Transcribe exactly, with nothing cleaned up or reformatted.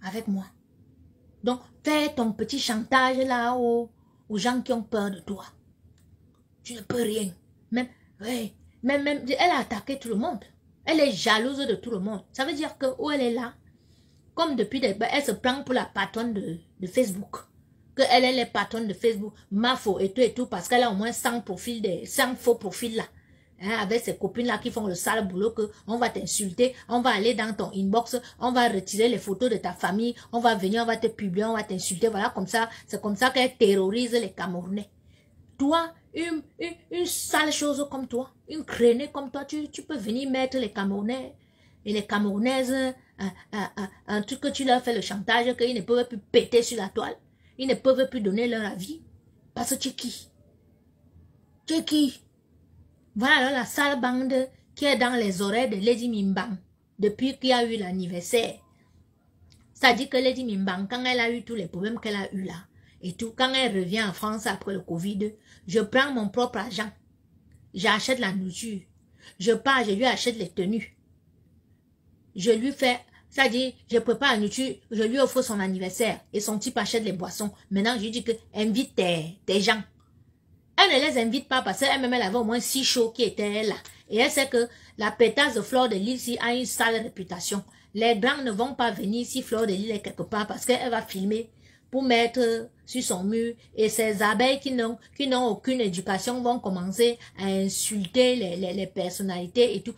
avec moi. Donc, fais ton petit chantage là aux, aux gens qui ont peur de toi. Tu ne peux rien. Même, ouais, même, même, elle a attaqué tout le monde. Elle est jalouse de tout le monde. Ça veut dire que où elle est là, comme depuis, des, elle se prend pour la patronne de, de Facebook. Que elle est la patronne de Facebook. Mafo et tout et tout, parce qu'elle a au moins cent profils, des, cent faux profils là. Hein, avec ses copines là qui font le sale boulot, que on va t'insulter, on va aller dans ton inbox, on va retirer les photos de ta famille, on va venir, on va te publier, on va t'insulter. Voilà, comme ça, c'est comme ça qu'elle terrorise les Camerounais. Toi, une, une, une sale chose comme toi, une crénée comme toi, tu, tu peux venir mettre les Camerounais et les Camerounaises, un, un, un, un truc que tu leur fais le chantage, qu'ils ne peuvent plus péter sur la toile, ils ne peuvent plus donner leur avis. Parce que tu es qui? Tu es qui? Voilà la sale bande qui est dans les oreilles de Lady Mimbang depuis qu'il y a eu l'anniversaire. Ça dit que Lady Mimbang, quand elle a eu tous les problèmes qu'elle a eu là, et tout, quand elle revient en France après le Covid, je prends mon propre argent. J'achète la nourriture. Je pars, je lui achète les tenues. Je lui fais, ça dit, je prépare la nourriture, je lui offre son anniversaire et son type achète les boissons. Maintenant, je lui dis que invite tes, tes gens. Elle ne les invite pas parce qu'elle-même, elle avait au moins six shows qui étaient là. Et elle sait que la pétasse de Fleur de Lys ici a une sale réputation. Les grands ne vont pas venir si Fleur de Lys est quelque part parce qu'elle va filmer pour mettre sur son mur. Et ces abeilles qui n'ont qui n'ont aucune éducation vont commencer à insulter les, les, les personnalités et tout.